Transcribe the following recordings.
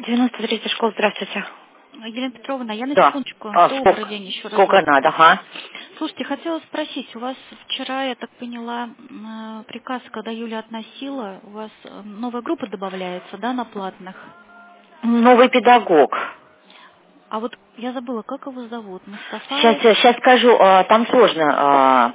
93-я школа, здравствуйте. Елена Петровна, я на Да. секундочку. Сколько, Добрый день еще раз. сколько надо, ага. Слушайте, хотела спросить, у вас вчера, я так поняла, приказ, когда Юля относила, у вас новая группа добавляется, да, на платных? Новый педагог. А вот я забыла, как его зовут? Мустафаев? Сейчас скажу, там сложно.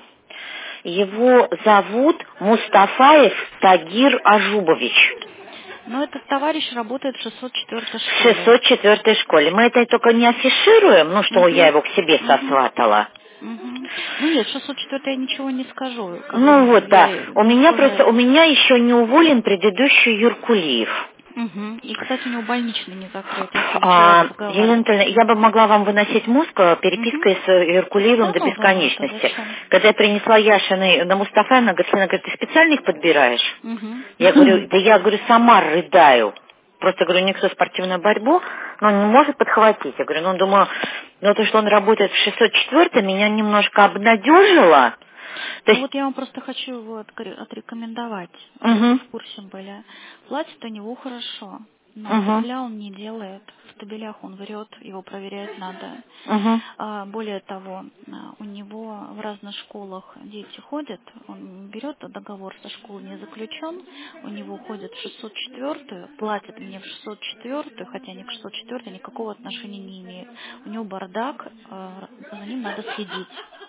Его зовут Мустафаев Тагир Ажубович. Ну, этот товарищ работает в 604-й В школе. 604-й школе. Мы это только не афишируем, ну, что я Угу. его к себе Угу. сосватала. Угу. Ну нет, 604 я ничего не скажу. Как бы Ну вот, да. я У не склоняюсь. меня еще не уволен предыдущий Юркулиев. Угу. И, кстати, у него больничный не закрыт. Я с ним вчера Елена разговаривала. Анатольевна, я бы могла вам выносить мозг Угу. перепиской с Иркулиевым Да до ну, это бесконечности. зачем? Когда я принесла Яшины на Мустафа, она говорит, ты специально их подбираешь? Я говорю, Угу. да я, говорю, сама рыдаю. Просто, говорю, никто спортивную борьбу, но он не может подхватить. Я говорю, думаю, то, что он работает в 604 меня немножко обнадежило. То Ну есть, вот я вам просто хочу его отрекомендовать, чтобы вы угу, в курсе были. Платит у него хорошо, но угу, табеля он не делает. В табелях он врет, его проверять надо. угу, Более того, у него в разных школах дети ходят, он берет договор со школой не заключен, у него ходят в 604-ю, платят мне в 604-ю, хотя они к 604-й никакого отношения не имеют. У него бардак, за ним надо следить.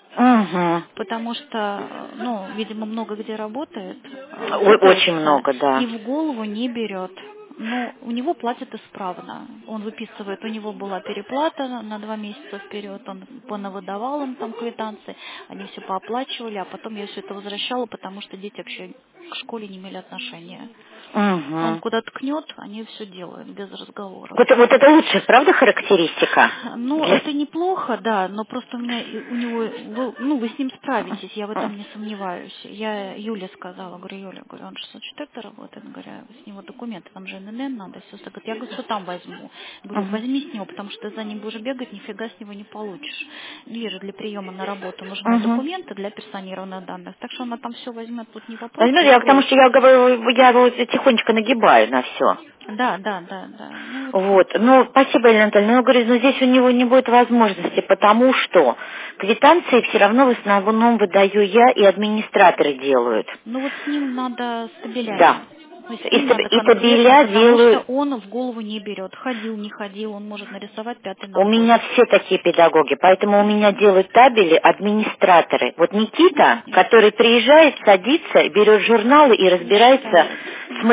угу. Потому что, видимо, много где работает, Очень путается много, и да. в голову не берет. Но у него платят исправно. Он выписывает, у него была переплата на 2 месяца вперед, он понавыдавал им там квитанции, они все пооплачивали, а потом я все это возвращала, потому что дети вообще к школе не имели отношения. Он Угу. куда ткнет, они все делают без разговоров. Вот это лучшая, правда, характеристика? Ну, это неплохо, да, но просто у него, вы с ним справитесь, я в этом не сомневаюсь. Я Юле сказала, говорю, Юля, говорю, он 604 работает, говорю, с него документы, там же ННН надо, все. Говорит, я говорю, что там возьму. Говорю, Мгм. возьми с него, потому что ты за ним будешь бегать, нифига с него не получишь. Ей же для приема на работу нужны Мгм. документы для персонированных данных, так что она там все возьмет, тут не вопрос, Возьмешь, я потому что приклеит. я говорю, я его тихонечко нагибаю на все. Да, да, да, да. Ну вот. Вот. Спасибо, Елена Анатольевна. Я говорю, здесь у него не будет возможности, потому что квитанции все равно в основном выдаю я, и администраторы делают. Ну вот с ним надо с Да. табелями. То есть с ним надо И конкретно, табеля потому что делают. он в голову не берет. Ходил, не ходил, он может нарисовать пятой У ногой. меня все такие педагоги, поэтому у меня делают табели администраторы. Вот Ну, Никита, понятно. который приезжает, садится, берет журналы и И разбирается считает.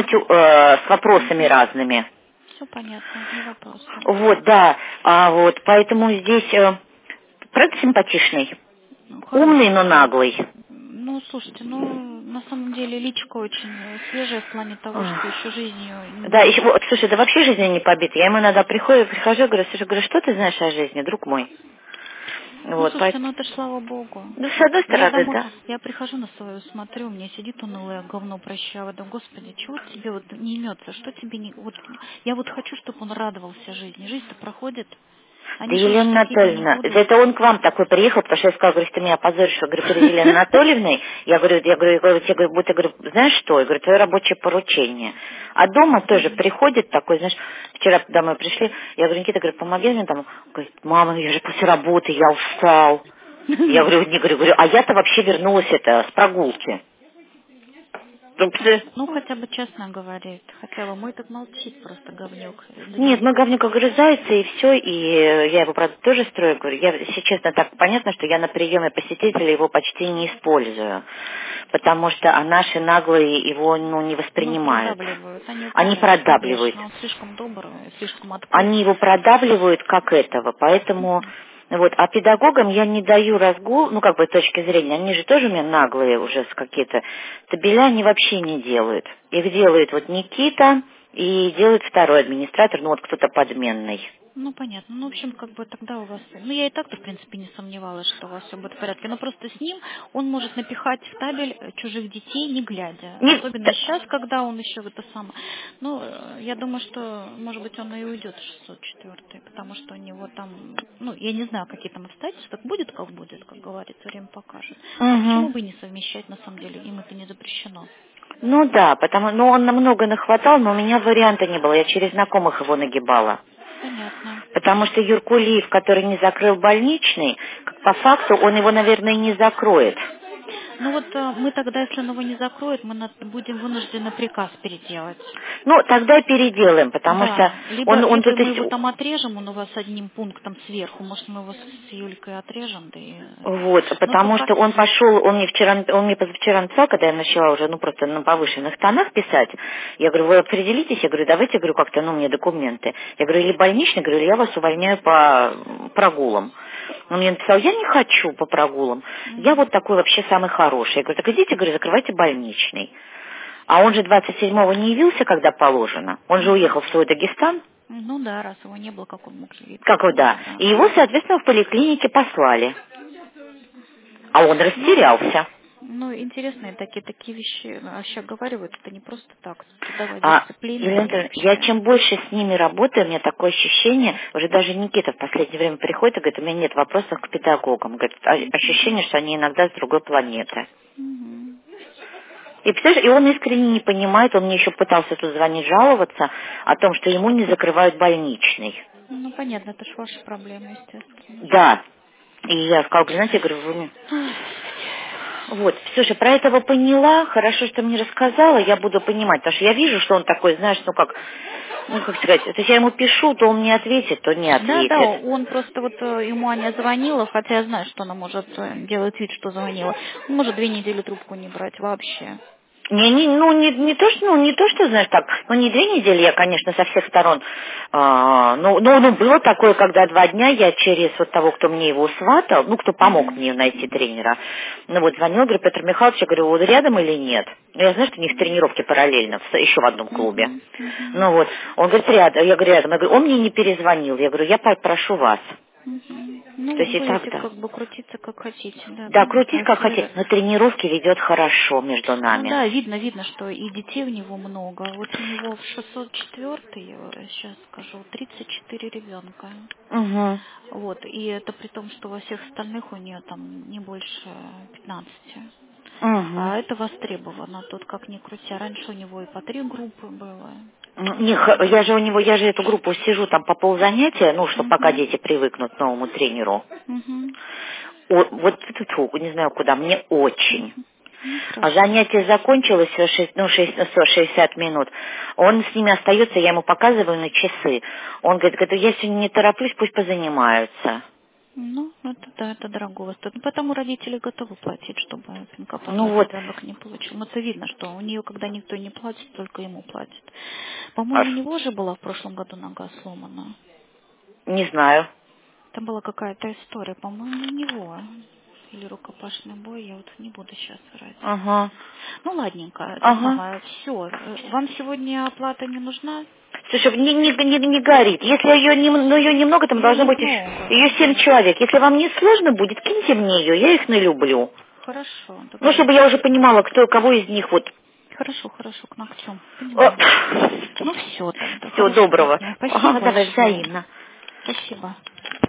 с вопросами разными. Все понятно, не вопрос тогда. Вот, да. Поэтому здесь, правда, симпатичный. Ну, Умный, хороший, но да. наглый. Ну, слушайте, на самом деле личка очень свежая в плане того, что Ах. еще жизнью Да, еще, не... слушай, да вообще жизнь не побита. Я ему иногда прихожу, говорю, слушай, говорю, что ты знаешь о жизни, друг мой? Ну, Вот, слушайте, это ж слава богу. с одной Я стороны, домой, да. я прихожу на свою, смотрю, у меня сидит унылое говно прыщавое. Да, Господи, чего тебе вот не имется? Что тебе не... Я вот хочу, чтобы он радовался жизни. Жизнь-то проходит. Да, Они же уже Елена такими не Анатольевна, да будут. это он к вам такой приехал, потому что я сказала, говорю, ты меня опозоришь, я говорю, перед Еленой Анатольевной, будто, говорю, знаешь что, я говорю, твое рабочее поручение. А дома тоже приходит такой, знаешь, вчера домой пришли, я говорю, Никита, говорю, помоги мне там, он говорит, мама, я же после работы, я устал. Я говорю, не говорю, а я-то вообще вернулась с прогулки. Ну, хотя бы честно говорит. Хотя бы мой так молчит просто говнюк. Нет, мы говнюк огрызается и все, я его, правда, тоже строю, говорю, если честно, так понятно, что я на приеме посетителя его почти не использую, потому что наши наглые его, не Ну, воспринимают. продавливают. Они Они упрямятся, продавливают. конечно. Он слишком добрый, слишком Они его открытый. продавливают как этого, поэтому... Вот, а педагогам я не даю разгул, точки зрения, они же тоже у меня наглые уже с какие-то, табеля они вообще не делают. Их делает вот Никита и делает второй администратор, кто-то подменный. Ну, понятно. Ну, в общем, тогда у вас... Ну, я и так-то, в принципе, не сомневалась, что у вас все будет в порядке. Но просто с ним он может напихать в табель чужих детей, не глядя. Не- Особенно сейчас, когда он еще в это самое... Ну, я думаю, что, может быть, он и уйдет в 604-й, потому что у него там... Ну, я не знаю, какие там обстоятельства. Так будет, как говорится, время покажет. А почему Мгм. бы и не совмещать, на самом деле? Им это не запрещено. Ну да, ну он намного нахватал, но у меня варианта не было, я через знакомых его нагибала. Понятно. Потому что Юркулиев, который не закрыл больничный, как по факту он его, наверное, не закроет. Ну вот мы тогда, если он его не закроет, мы будем вынуждены приказ переделать. Ну, тогда переделаем, потому что Да, либо он если тут... мы его там отрежем, он у вас одним пунктом сверху, может, мы его с Юлькой отрежем, да и... Вот, Но потому пока... что он пошел, он мне позавчера написал, когда я начала уже, просто на повышенных тонах писать. Я говорю, вы определитесь, я говорю, давайте, говорю, как-то, мне документы. Я говорю, или больничный, говорю, или я вас увольняю по прогулам. Он мне написал, я не хочу по прогулам, я вот такой вообще самый хороший. Я говорю, так идите, говорю, закрывайте больничный. А он же 27-го не явился, когда положено. Он же уехал в свой Дагестан. Ну да, раз его не было, как он мог явиться. Как вот, да. И его, соответственно, в поликлинике послали. А он растерялся. Ну, интересные такие вещи вообще оговаривают, это не просто так. Трудовая дисциплина. Елена, я чем больше с ними работаю, у меня такое ощущение, уже даже Никита в последнее время приходит и говорит, у меня нет вопросов к педагогам. Говорит, ощущение, что они иногда с другой планеты. И, представляешь, и он искренне не понимает, он мне еще пытался тут звонить, жаловаться о том, что ему не закрывают больничный. Ну, понятно, это же ваша проблема, естественно. Да. И я сказала, знаете, я говорю, вы мне... Вот, слушай, про этого поняла, хорошо, что мне рассказала, я буду понимать, потому что я вижу, что он такой, знаешь, как сказать, если я ему пишу, то он не ответит, то не ответит. Да, он просто ему Аня звонила, хотя я знаю, что она может делать вид, что звонила. Он может 2 недели трубку не брать вообще. Не то, что, знаешь, так, не 2 недели, я, конечно, со всех сторон, было такое, когда 2 дня я через вот того, кто мне его сватал, кто помог мне найти тренера, звонил, говорю, Петр Михайлович, я говорю, вот рядом или нет? Я знаю, что у них тренировки параллельно, еще в одном клубе. Он говорит, рядом, я говорю, рядом, он мне не перезвонил, я говорю, я прошу вас. Ну, То есть и будете так-то. как бы крутиться, как хотите. Да, крутись как хотите, но тренировки ведет хорошо между нами. Ну да, видно, что и детей у него много. Вот у него в 604-й, сейчас скажу, 34 ребенка. Угу. Вот, и это при том, что во всех остальных у нее там не больше 15. Угу. А это востребовано, тут как ни крути. Раньше у него и по 3 группы было. Я же эту группу сижу там по ползанятия, чтобы пока дети привыкнут к новому тренеру. Не знаю куда, мне очень. А занятие закончилось 60 минут. Он с ними остается, я ему показываю на часы. Он говорит, я сегодня не тороплюсь, пусть позанимаются. Ну, это дорого стоит. Потому родители готовы платить, чтобы пинка-пода ребенок не получил. Но это видно, что у нее, когда никто не платит, только ему платят. По-моему, у него же была в прошлом году нога сломана. Не знаю. Там была какая-то история, по-моему, у него. Или рукопашный бой, я не буду сейчас врать. Ага. Ну, ладненько. Ага. Все. Вам сегодня оплата не нужна? Слушай, не горит. Если ее немного, там должно быть ее 7 человек. Если вам не сложно будет, киньте мне ее, я их налюблю. Хорошо. Чтобы я уже понимала, кого из них Хорошо, к ногтям. Ну все тогда. Всего доброго. Спасибо. Давай, взаимно. Спасибо.